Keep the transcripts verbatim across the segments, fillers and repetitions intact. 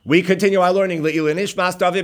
We continue our learning. We're in Durham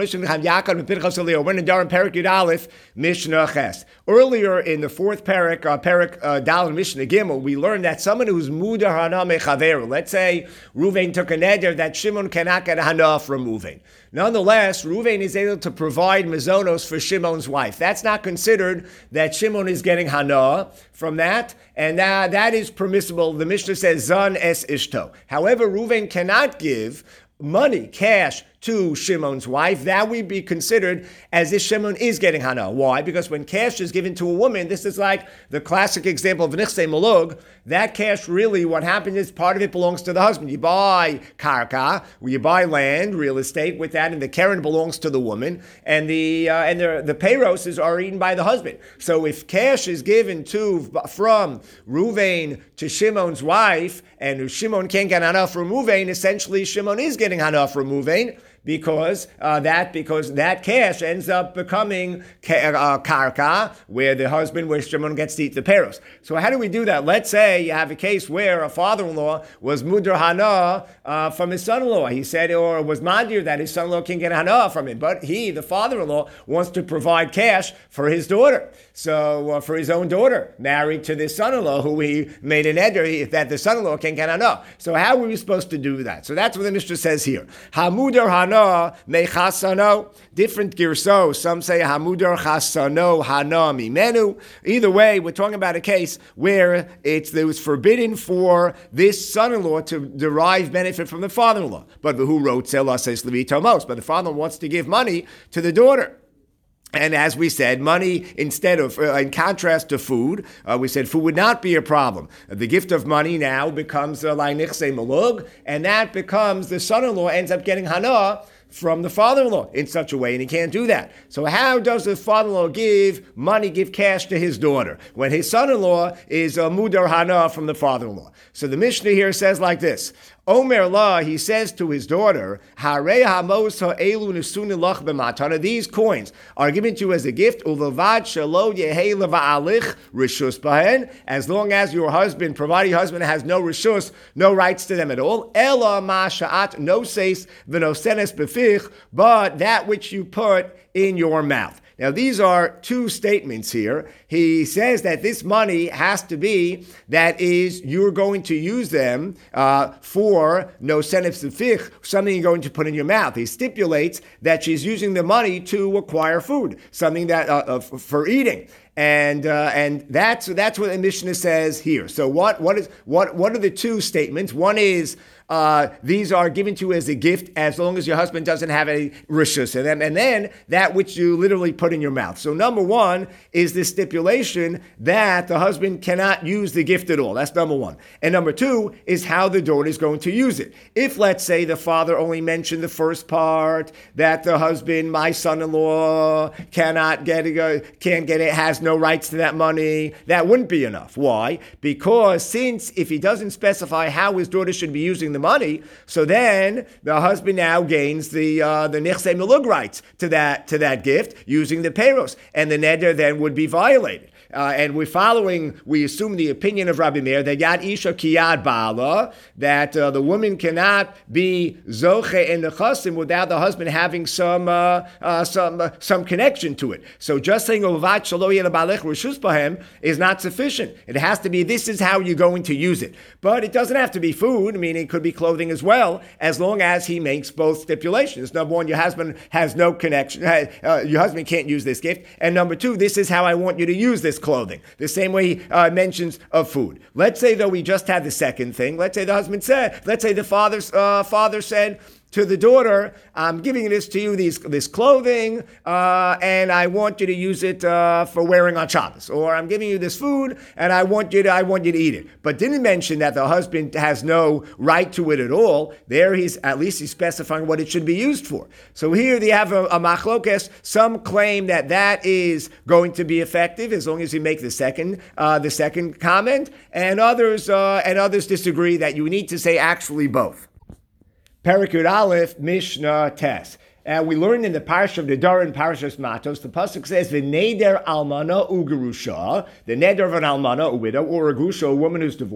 Perik Yud Aleph, Mishnah Ches. Earlier in the fourth Perik, uh, Perik uh, Dal Mishnah Gimel, we learned that someone who's Mudar Hana Mechaveru, let's say Ruvain took a neder that Shimon cannot get a Hana from Ruvain. Nonetheless, Ruvain is able to provide Mazonos for Shimon's wife. That's not considered that Shimon is getting Hana from that, and that, that is permissible. The Mishnah says Zan es Ishto. However, Ruvain cannot give money, cash, to Shimon's wife. That would be considered as if Shimon is getting Hana. Why? Because when cash is given to a woman, this is like the classic example of Nichse Malug. That cash really, what happens is part of it belongs to the husband. You buy karka, you buy land, real estate with that, and the keren belongs to the woman, and the uh, and the, the payroses are eaten by the husband. So if cash is given to from Ruvain to Shimon's wife, and Shimon can't get Hana from Ruvain, essentially Shimon is getting Hana from Ruvain, because uh, that because that cash ends up becoming uh, karka, where the husband, where Shimon gets to eat the peros. So how do we do that? Let's say you have a case where a father-in-law was mudar hana uh, from his son-in-law. He said, or was madir that his son-in-law can get hana from him, but he, the father-in-law, wants to provide cash for his daughter. So uh, for his own daughter, married to this son-in-law, who he made an eder that the son-in-law can get hana. So how are we supposed to do that? So that's what the Mishnah says here. Hamudar hana mechasano, different girso. Some say hamudar chasano hana mimenu. Either way, we're talking about a case where it's it was forbidden for this son-in-law to derive benefit from the father-in-law. But who wrote Selah says Levitomos? But the father wants to give money to the daughter. And as we said, money instead of, uh, in contrast to food, uh, we said food would not be a problem. The gift of money now becomes like nichse malug, and that becomes the son-in-law ends up getting hana from the father-in-law in such a way, and he can't do that. So how does the father-in-law give money, give cash to his daughter, when his son-in-law is a mudar hana from the father-in-law? So the Mishnah here says like this. Omer la, he says to his daughter, Harei hamos ha'elu nesuni lach b'matana. These coins are given to you as a gift. Ulevad shelo yehei leva'alich rishus bahen. As long as your husband, provided your husband has no rishus, no rights to them at all. Ela ma sha'at no seis v'nosenes b'fich. But that which you put in your mouth. Now, these are two statements here. He says that this money has to be, that is, you're going to use them uh, for no senef sefich, something you're going to put in your mouth. He stipulates that she's using the money to acquire food, something that uh, uh, for eating. And uh, and that's that's what the Mishnah says here. So what what is what what are the two statements? One is uh, these are given to you as a gift as long as your husband doesn't have any rishus in them, and then that which you literally put in your mouth. So number one is the stipulation that the husband cannot use the gift at all. That's number one. And number two is how the daughter is going to use it. If, let's say, the father only mentioned the first part, that the husband, my son-in-law, cannot get it, can't get it, has no rights to that money, that wouldn't be enough. Why? Because since if he doesn't specify how his daughter should be using the money, so then the husband now gains the uh, the nichse milug rights to that to that gift using the peros, and the neder then would be violated. Uh, and we're following, we assume the opinion of Rabbi Meir that Yad Isha Kiyad Bala, that uh, the woman cannot be Zoche in the Chasim without the husband having some uh, uh, some uh, some connection to it. So just saying Uvat Shalo Yel Balech Rishus Bahem is not sufficient. It has to be, this is how you're going to use it. But it doesn't have to be food, meaning it could be clothing as well, as long as he makes both stipulations. Number one, your husband has no connection, uh, your husband can't use this gift. And number two, this is how I want you to use this clothing. The same way he uh, mentions of food. Let's say, though, we just had the second thing. Let's say the husband said, let's say the father's, uh, father said to the daughter, I'm giving this to you, these, this clothing, uh, and I want you to use it uh, for wearing on Shabbos. Or I'm giving you this food, and I want you to I want you to eat it. But didn't mention that the husband has no right to it at all. There he's, at least he's specifying what it should be used for. So here they have a, a machlokes. Some claim that that is going to be effective as long as you make the second uh, the second comment, and others uh, and others disagree that you need to say actually both. Perik Yud Aleph, Mishnah Tes. And we learned in the parsha of the Doran, Parashas Matos, the pasuk says, "V'neder almana ugerusha," the neder of an almana, a widow, or a grusha, a woman who's divorced.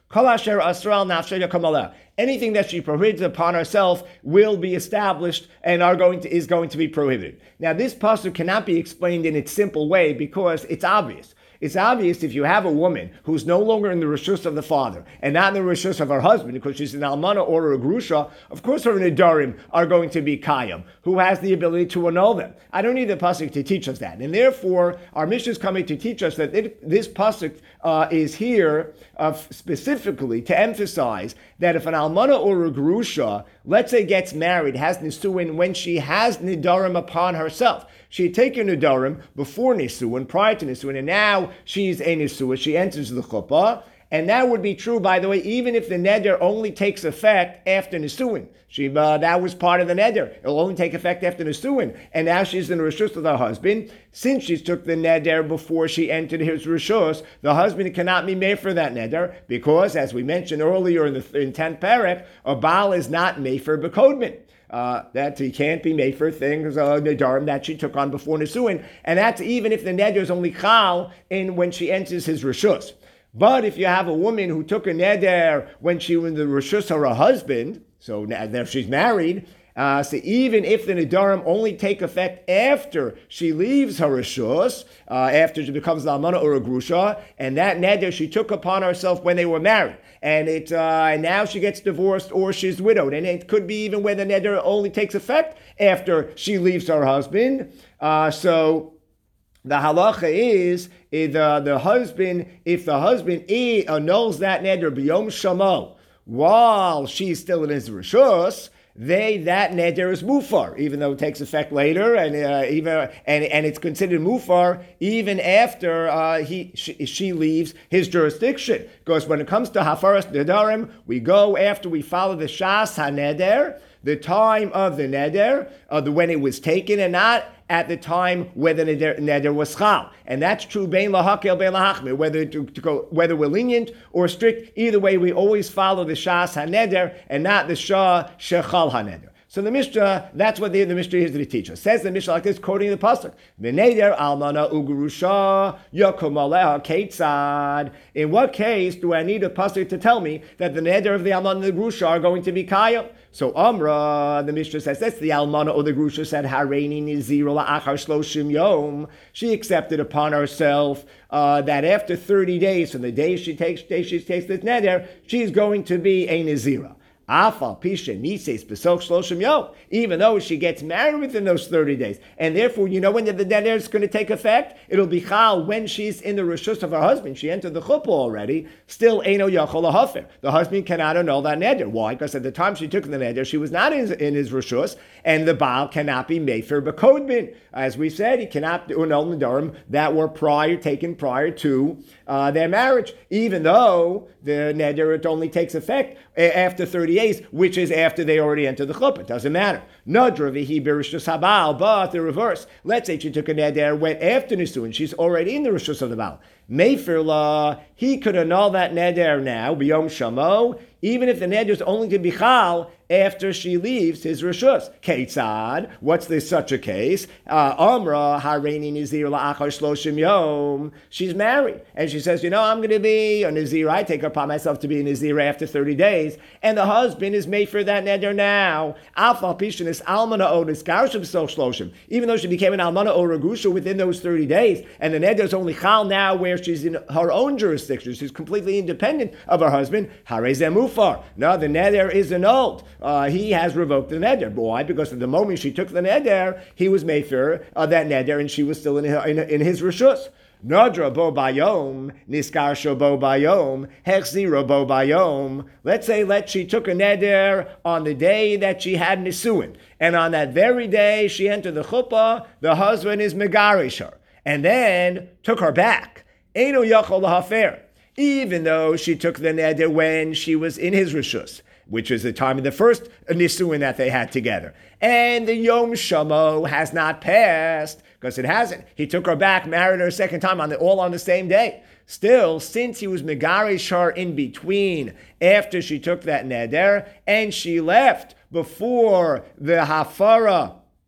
Kol asher asra al nafsha yakom aleh. Anything that she prohibits upon herself will be established and are going to, is going to be prohibited. Now, this pasuk cannot be explained in its simple way because it's obvious. It's obvious if you have a woman who's no longer in the reshus of the father and not in the reshus of her husband because she's an almana or a grusha, of course her nedarim are going to be kayam, who has the ability to annul them. I don't need the pasuk to teach us that. And therefore, our Mishnah is coming to teach us that it, this pasuk uh, is here uh, specifically to emphasize that if an almana or a grusha, let's say, gets married, has nisuin when she has nedarim upon herself, she had taken nedarim before nisuin, prior to nisuin, and now she's a nisuin, she enters the chuppah, and that would be true, by the way, even if the neder only takes effect after nisuin. She, uh, that was part of the neder. It'll only take effect after nisuin, and now she's in the reshus with her husband. Since she took the neder before she entered his reshus, the husband cannot be made for that neder, because, as we mentioned earlier in the in tenth parak, a baal is not made for bekodman. Uh, that he can't be made for things, uh, nedarim that she took on before nisuin, and that's even if the neder is only chal in when she enters his reshus. But if you have a woman who took a neder when she was in the reshus of her husband, so now if she's married, uh, so even if the nedarim only take effect after she leaves her reshus, uh, after she becomes the almana or a grusha, and that neder she took upon herself when they were married, and it uh, and now she gets divorced or she's widowed, and it could be even where the neder only takes effect after she leaves her husband. Uh, so the halacha is if the, the husband, if the husband annuls that neder b'yom shamo while she's still in his reshus, they that neder is mufar, even though it takes effect later, and uh, even and and it's considered mufar even after uh, he she, she leaves his jurisdiction. Because when it comes to hafaras nedarim, we go after we follow the shas haneder, the time of the neder, uh, the when it was taken, and not at the time where the neder, neder was chal. And that's true bein lahakel bein lahachmir, whether to, to go whether we're lenient or strict. Either way, we always follow the shas haneder and not the shah shechal haneder. So the Mishnah, that's what the, the Mishnah is to teach us. Says the Mishnah like this, quoting the pasuk: "V'neder almana ugrusha yakum aleha ketzad." In what case do I need a pasuk to tell me that the neder of the almana and the grusha are going to be kayam? So Amra, the Mishnah says, that's the almana or the grusha said, Hareini nizira la'achar shloshim yom. She accepted upon herself uh, that after thirty days, from the day she takes, day she takes this neder, she's going to be a nizira. Afal pisha nises besoch shloshim yom. Even though she gets married within those thirty days, and therefore, you know when the neder is going to take effect, it'll be chal when she's in the reshus of her husband. She entered the chuppah already. Still, eino yachol lahafer. The husband cannot annul that neder. Why? Because at the time she took the neder, she was not in, in his reshus, and the baal cannot be mefer b'kodmin. As we said, he cannot annul nedarim that were prior taken prior to uh, their marriage, even though the neder it only takes effect after thirty days, which is after they already entered the chuppah. It doesn't matter. Nadra v'hi b'rishus habal, but the reverse. Let's say she took a neder, went after nisuin, she's already in the rishus of the baal. Mefer la, he could annul that neder now, b'yom shamo, even if the neder is only to be chal after she leaves his reshus. Ketzad, what's this such a case? Uh, Amra hareini nizir la'achar shloshim yom. She's married, and she says, you know, I'm going to be a nizir. I take upon myself to be a nizir after thirty days, and the husband is made for that neder now. Alfa pishanis almana odis garshim so shloshim. Even though she became an almana or a grusha within those thirty days, and the neder is only chal now where she's in her own jurisdiction, she's completely independent of her husband. Harei mufar. No, the neder is annulled. Uh, he has revoked the neder. Why? Because at the moment she took the neder, he was mefer uh, that neder, and she was still in, in, in his reshus. Nadra bo bayom, niskarsho bo bayom, hechzira bo bayom. Let's say let she took a neder on the day that she had nisuin, and on that very day she entered the chuppah, the husband is megarish her, and then took her back. Eino yachol lahafer. Even though she took the neder when she was in his reshus, which is the time of the first nisuin that they had together. And the Yom Shamo has not passed, because it hasn't. He took her back, married her a second time, on the, all on the same day. Still, since he was megarish her in between, after she took that neder, and she left before the hafara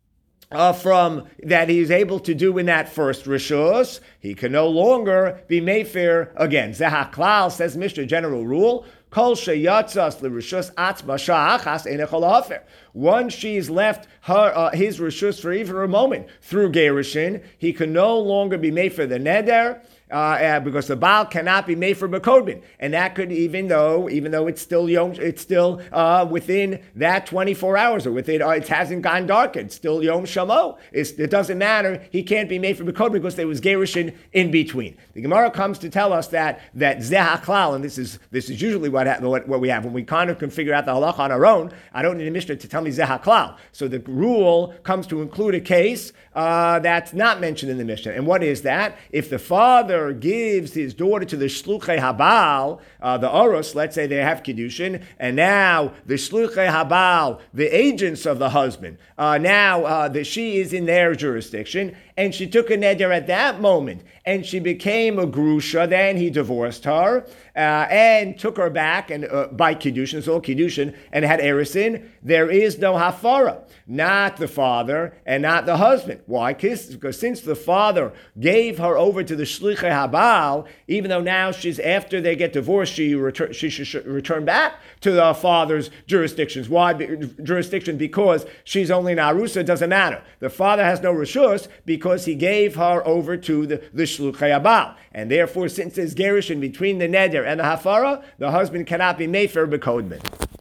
Uh, from that he's able to do in that first rishus, he can no longer be mefer again. Zehaklal, says Mishnah, general rule. Kol sheyatzas l'rishus atzma sha'achas einechol hafer. Once she's left her uh, his rishus for even a moment through gerushin, he can no longer be mefer the neder. Uh, uh, because the Baal cannot be made for Bekodbin. And that could, even though, even though it's still Yom, it's still uh, within that twenty-four hours, or within, uh, it hasn't gone dark, it's still Yom Shamo. It's, it doesn't matter. He can't be made for Bekodbin because there was Gerushin in between. The Gemara comes to tell us that, that Zehaklal, and this is this is usually what, ha- what, what we have, when we kind of can figure out the halacha on our own, I don't need a Mishnah to tell me Zehaklal. So the rule comes to include a case uh, that's not mentioned in the Mishnah. And what is that? If the father gives his daughter to the shluchei habal, uh, the orus, let's say they have kiddushin, and now the shluchei habal, the agents of the husband, uh, now uh, the, she is in their jurisdiction, and she took a neder at that moment, and she became a grusha, then he divorced her, uh, and took her back and uh, by kiddushin, it's all kiddushin, and had erisin. There is no hafara, not the father and not the husband. Why? Because since the father gave her over to the shluchei habal, even though now she's, after they get divorced, she return, she should return back to the father's jurisdictions. Why jurisdiction? Because she's only an arusa. Doesn't matter. The father has no reshus because he gave her over to the, the shluchei habal, and therefore, since there's gerushin between the neder and the hafara, the husband cannot be mefer bekodbin.